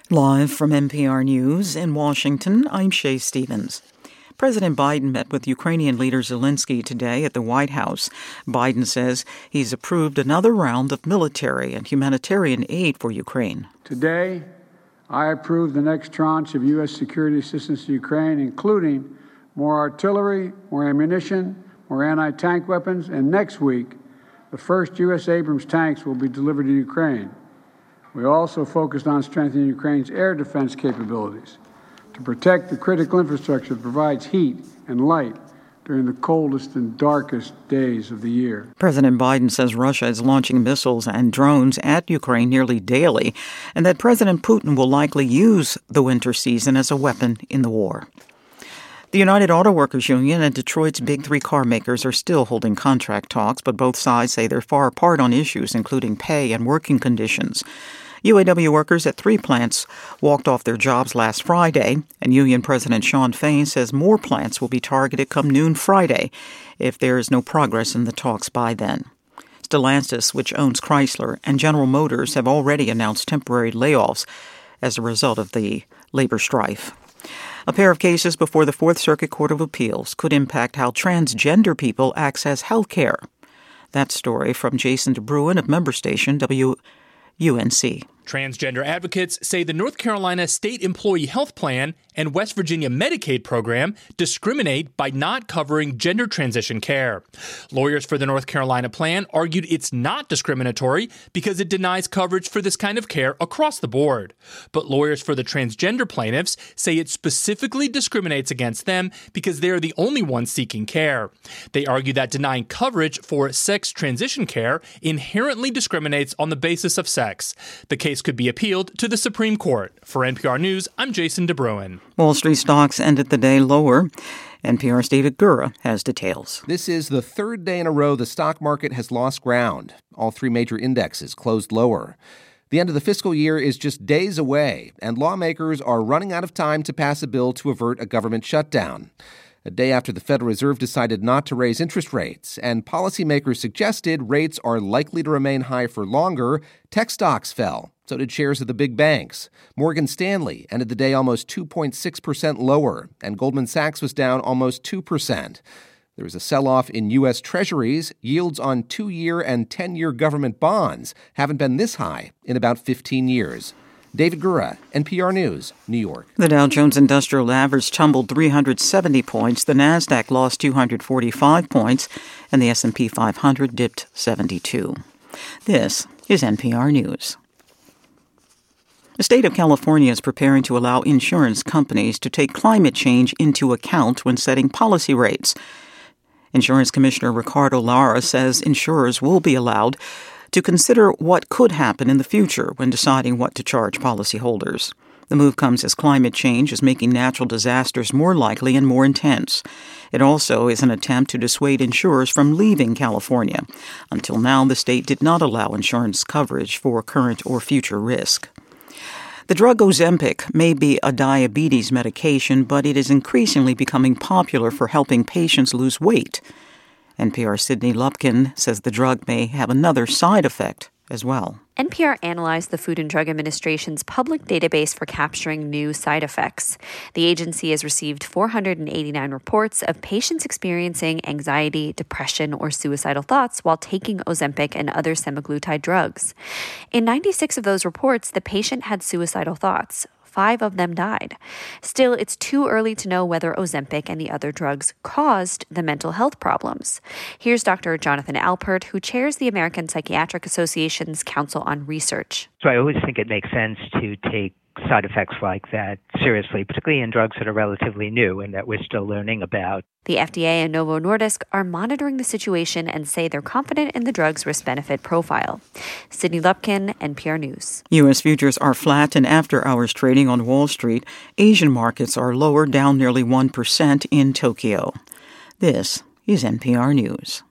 Live from NPR News in Washington, I'm Shay Stevens. President Biden met with Ukrainian leader Zelensky today at the White House. Biden says he's approved another round of military and humanitarian aid for Ukraine. Today, I approved the next tranche of U.S. security assistance to Ukraine, including more artillery, more ammunition, more anti-tank weapons, and next week, the first U.S. Abrams tanks will be delivered to Ukraine. We also focused on strengthening Ukraine's air defense capabilities to protect the critical infrastructure that provides heat and light during the coldest and darkest days of the year. President Biden says Russia is launching missiles and drones at Ukraine nearly daily, and that President Putin will likely use the winter season as a weapon in the war. The United Auto Workers Union and Detroit's Big Three car makers are still holding contract talks, but both sides say they're far apart on issues including pay and working conditions. UAW workers at 3 plants walked off their jobs last Friday, and Union President Shawn Fain says more plants will be targeted come noon Friday if there is no progress in the talks by then. Stellantis, which owns Chrysler, and General Motors have already announced temporary layoffs as a result of the labor strife. A pair of cases before the Fourth Circuit Court of Appeals could impact how transgender people access health care. That story from Jason DeBruin of member station WUNC. Transgender advocates say the North Carolina State Employee Health Plan and West Virginia Medicaid program discriminate by not covering gender transition care. Lawyers for the North Carolina plan argued it's not discriminatory because it denies coverage for this kind of care across the board. But lawyers for the transgender plaintiffs say it specifically discriminates against them because they are the only ones seeking care. They argue that denying coverage for sex transition care inherently discriminates on the basis of sex. The case could be appealed to the Supreme Court. For NPR News, I'm Jason DeBruin. Wall Street stocks ended the day lower. NPR's David Gura has details. This is the third day in a row the stock market has lost ground. All 3 major indexes closed lower. The end of the fiscal year is just days away, and lawmakers are running out of time to pass a bill to avert a government shutdown. A day after the Federal Reserve decided not to raise interest rates, and policymakers suggested rates are likely to remain high for longer, tech stocks fell. So did shares of the big banks. Morgan Stanley ended the day almost 2.6% lower, and Goldman Sachs was down almost 2%. There was a sell-off in U.S. Treasuries. Yields on 2-year and 10-year government bonds haven't been this high in about 15 years. David Gura, NPR News, New York. The Dow Jones Industrial Average tumbled 370 points. The Nasdaq lost 245 points, and the S&P 500 dipped 72. This is NPR News. The state of California is preparing to allow insurance companies to take climate change into account when setting policy rates. Insurance Commissioner Ricardo Lara says insurers will be allowed to consider what could happen in the future when deciding what to charge policyholders. The move comes as climate change is making natural disasters more likely and more intense. It also is an attempt to dissuade insurers from leaving California. Until now, the state did not allow insurance coverage for current or future risk. The drug Ozempic may be a diabetes medication, but it is increasingly becoming popular for helping patients lose weight. NPR's Sydney Lupkin says the drug may have another side effect as well. NPR analyzed the Food and Drug Administration's public database for capturing new side effects. The agency has received 489 reports of patients experiencing anxiety, depression, or suicidal thoughts while taking Ozempic and other semaglutide drugs. In 96 of those reports, the patient had suicidal thoughts. 5 of them died. Still, it's too early to know whether Ozempic and the other drugs caused the mental health problems. Here's Dr. Jonathan Alpert, who chairs the American Psychiatric Association's Council on Research. So I always think it makes sense to take side effects like that seriously, particularly in drugs that are relatively new and that we're still learning about. The FDA and Novo Nordisk are monitoring the situation and say they're confident in the drug's risk-benefit profile. Sydney Lupkin, NPR News. U.S. futures are flat in after-hours trading on Wall Street. Asian markets are lower, down nearly 1% in Tokyo. This is NPR News.